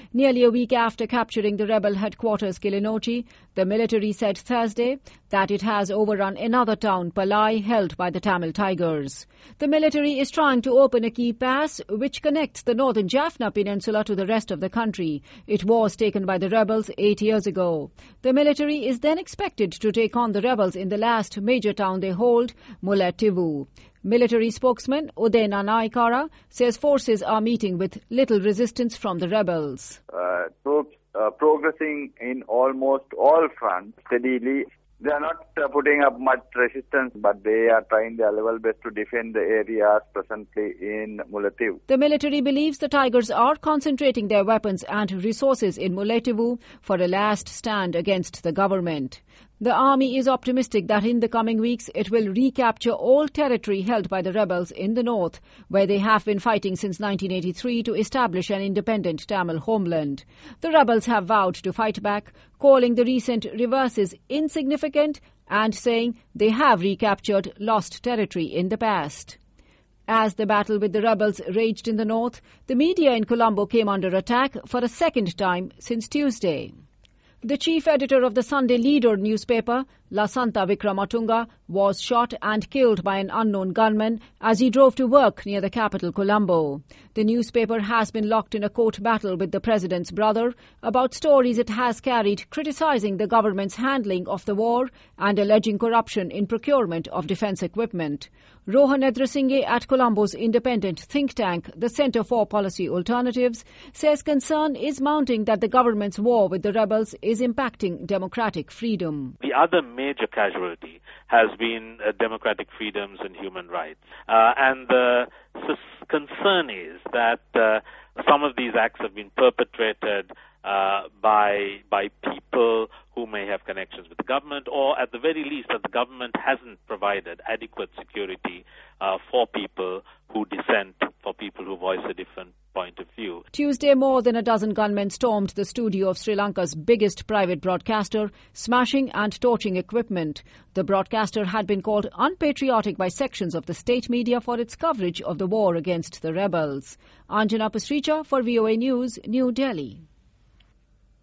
Nearly a week after capturing the rebel headquarters Kilinochchi, the military said Thursday that it has overrun another town, Palai, held by the Tamil Tigers. The military is trying to open a key pass which connects the northern Jaffna Peninsula to the rest of the country. It was taken by the rebels 8 years ago. The military is then expected to take on the rebels in the last major town they hold, Mullaitivu. Military spokesman Uday Nanaikara says forces are meeting with little resistance from the rebels. Troops progressing in almost all fronts steadily. They are not putting up much resistance, but they are trying their level best to defend the areas presently in Mullaitivu. The military believes the Tigers are concentrating their weapons and resources in Mullaitivu for a last stand against the government. The army is optimistic that in the coming weeks it will recapture all territory held by the rebels in the north, where they have been fighting since 1983 to establish an independent Tamil homeland. The rebels have vowed to fight back, calling the recent reverses insignificant and saying they have recaptured lost territory in the past. As the battle with the rebels raged in the north, the media in Colombo came under attack for a second time since Tuesday. The chief editor of the Sunday Leader newspaper, La Santa Vikramatunga, was shot and killed by an unknown gunman as he drove to work near the capital, Colombo. The newspaper has been locked in a court battle with the president's brother about stories it has carried criticizing the government's handling of the war and alleging corruption in procurement of defense equipment. Rohan Edrasinghe at Colombo's independent think tank, the Centre for Policy Alternatives, says concern is mounting that the government's war with the rebels is impacting democratic freedom. The other major casualty has been democratic freedoms and human rights. And the concern is that some of these acts have been perpetrated by people who may have connections with the government, or at the very least that the government hasn't provided adequate security for people who dissent, for people who voice a different point of view. Tuesday, more than a dozen gunmen stormed the studio of Sri Lanka's biggest private broadcaster, smashing and torching equipment. The broadcaster had been called unpatriotic by sections of the state media for its coverage of the war against the rebels. Anjana Pasricha for VOA News, New Delhi.